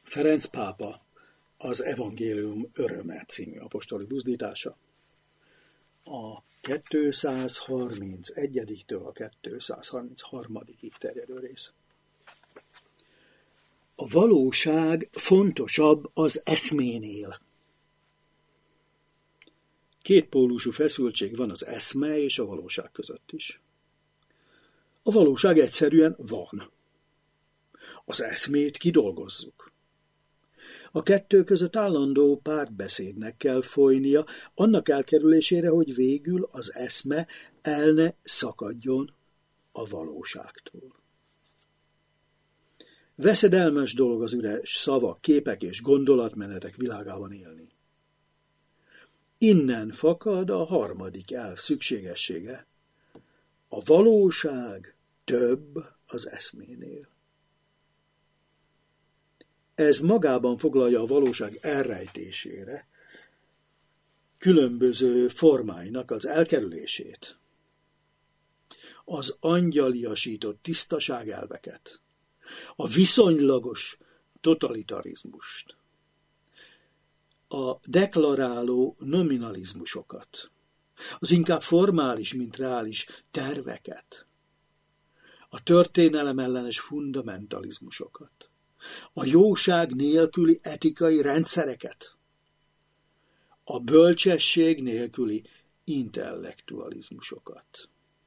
Ferenc pápa az Evangélium öröme című apostoli buzdítása. A 231-től a 233-ig terjedő rész. A valóság fontosabb az eszménél. Kétpólusú feszültség van az eszme és a valóság között is. A valóság egyszerűen van. Az eszmét kidolgozzuk. A kettő között állandó párbeszédnek kell folynia, annak elkerülésére, hogy végül az eszme el ne szakadjon a valóságtól. Veszedelmes dolog az üres szavak, képek és gondolatmenetek világában élni. Innen fakad a harmadik elv szükségessége. A valóság több az eszménél. Ez magában foglalja a valóság elrejtésére, különböző formáinak az elkerülését, az angyaliasított tisztaságelveket, a viszonylagos totalitarizmust, a deklaráló nominalizmusokat, az inkább formális, mint reális terveket, a történelem ellenes fundamentalizmusokat, a jóság nélküli etikai rendszereket, a bölcsesség nélküli intellektualizmusokat.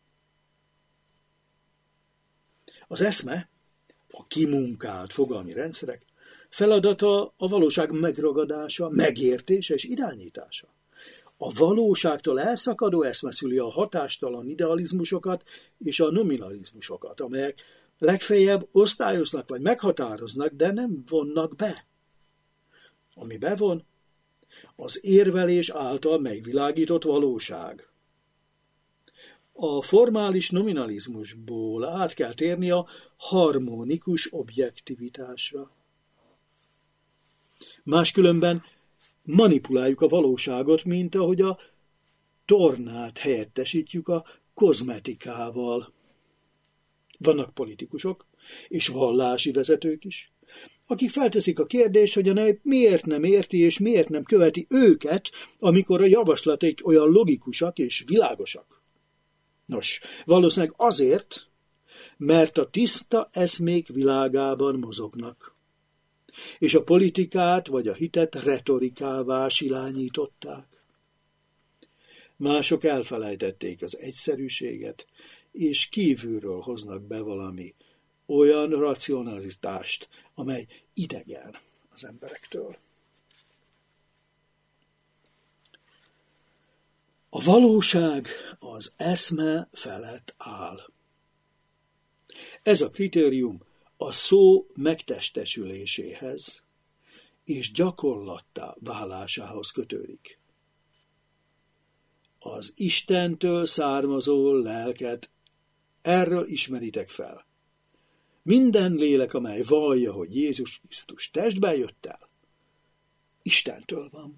Az eszme, a kimunkált fogalmi rendszerek feladata a valóság megragadása, megértése és irányítása. A valóságtól elszakadó eszme szüli a hatástalan idealizmusokat és a nominalizmusokat, amelyek legfeljebb osztályoznak vagy meghatároznak, de nem vonnak be. Ami bevon, az érvelés által megvilágított valóság. A formális nominalizmusból át kell térni a harmonikus objektivitásra. Máskülönben manipuláljuk a valóságot, mint ahogy a tornát helyettesítjük a kozmetikával. Vannak politikusok és vallási vezetők is, akik felteszik a kérdést, hogy a nép miért nem érti és miért nem követi őket, amikor a javaslataik olyan logikusak és világosak. Nos, valószínűleg azért, mert a tiszta eszmék világában mozognak, és a politikát vagy a hitet retorikává silányították. Mások elfelejtették az egyszerűséget, és kívülről hoznak be valami olyan racionalitást, amely idegen az emberektől. A valóság az eszme felett áll. Ez a kritérium a szó megtestesüléséhez és gyakorlattá válásához kötődik. Az Istentől származó lelket erről ismeritek fel. Minden lélek, amely vallja, hogy Jézus Krisztus testben jött el, Istentől van.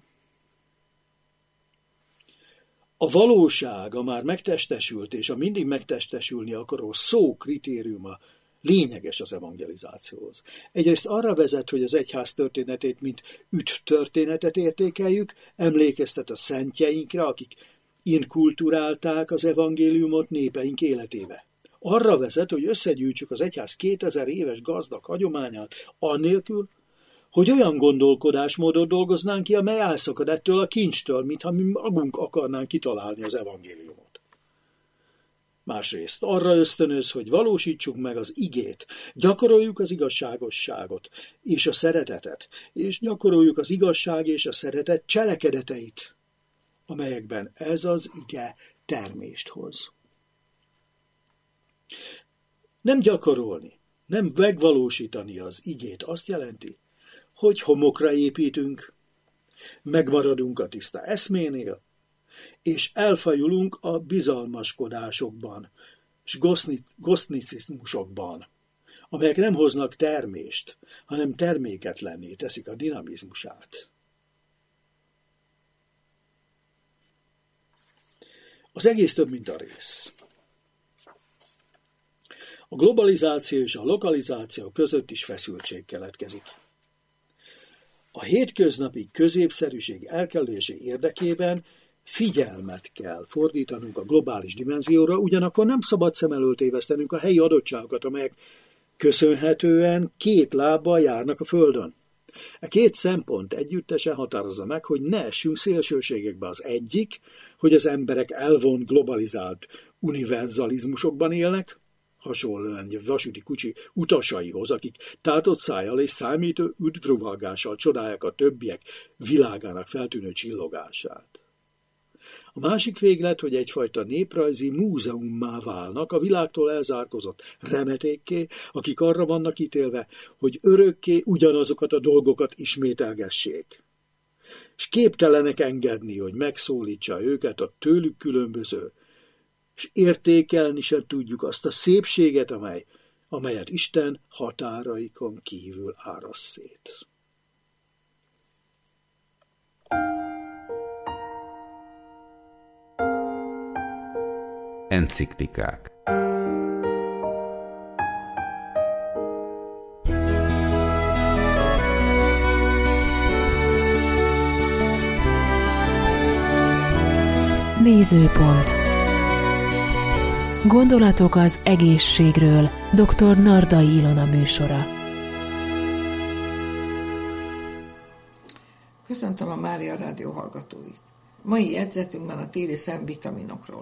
A valóság, a már megtestesült és a mindig megtestesülni akaró szó kritériuma lényeges az evangelizációhoz. Egyrészt arra vezet, hogy az egyház történetét, mint üdvtörténetet értékeljük, emlékeztet a szentjeinkre, akik inkulturálták az evangéliumot népeink életébe. Arra vezet, hogy összegyűjtsük az egyház 2000 éves gazdag hagyományát, annélkül, hogy olyan gondolkodásmódot dolgoznánk ki, amely elszakad ettől a kincstől, mintha mi magunk akarnánk kitalálni az evangéliumot. Másrészt arra ösztönöz, hogy valósítsuk meg az igét, gyakoroljuk az igazságosságot és a szeretetet, és gyakoroljuk az igazság és a szeretet cselekedeteit, amelyekben ez az ige termést hoz. Nem gyakorolni, nem megvalósítani az igét azt jelenti, hogy homokra építünk, megmaradunk a tiszta eszménél, és elfajulunk a bizalmaskodásokban és gosznicizmusokban, amelyek nem hoznak termést, hanem terméketlenné teszik a dinamizmusát. Az egész több, mint a rész. A globalizáció és a lokalizáció között is feszültség keletkezik. A hétköznapi középszerűség elkerülése érdekében figyelmet kell fordítanunk a globális dimenzióra, ugyanakkor nem szabad szem előtt tévesztenünk a helyi adottságokat, amelyek köszönhetően két lábbal járnak a Földön. E két szempont együttesen határozza meg, hogy ne essünk szélsőségekbe. Az egyik, hogy az emberek elvont, globalizált univerzalizmusokban élnek, hasonlóan egy vasúti kocsi utasaihoz, akik tátott szájjal és számító üdvrovalgással csodálják a többiek világának feltűnő csillogását. A másik véglet, hogy egyfajta néprajzi múzeummá válnak a világtól elzárkózott remetékké, akik arra vannak ítélve, hogy örökké ugyanazokat a dolgokat ismételgessék. És képtelenek engedni, hogy megszólítsa őket a tőlük különböző, és értékelni sem tudjuk azt a szépséget, amelyet Isten határaikon kívül áraszt szét. Enciklikák. Nézőpont. Gondolatok az egészségről. Dr. Nardai Ilona műsora. Köszöntöm a Mária Rádió hallgatóit. Mai jegyzetünkben a téli szemvitaminokról